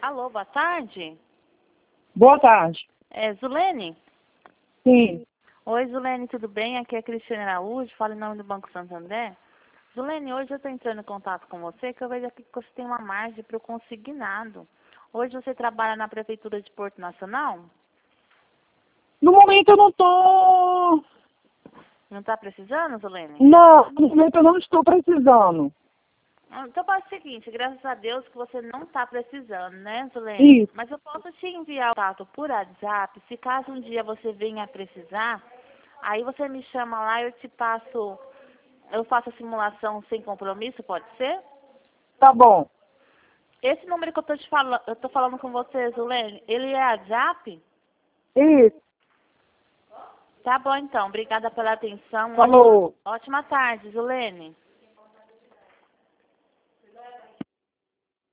Alô, boa tarde. Boa tarde. É Zulene? Sim. Oi, Zulene, tudo bem? Aqui é a Cristiane Araújo, falo em nome do Banco Santander. Zulene, hoje eu estou entrando em contato com você, que eu vejo aqui que você tem uma margem para o consignado. Hoje você trabalha na Prefeitura de Porto Nacional? No momento eu não tô... Não está precisando, Zulene? Não, no momento eu não estou precisando. Então faz o seguinte, graças a Deus que você não está precisando, né, Zulene? Isso. Mas eu posso te enviar o contato por WhatsApp, se caso um dia você venha a precisar, aí você me chama lá, eu faço a simulação sem compromisso, pode ser? Tá bom. Esse número que eu tô falando com você, Zulene, ele é WhatsApp? Isso. Tá bom então, obrigada pela atenção. Falou. Ótima tarde, Zulene.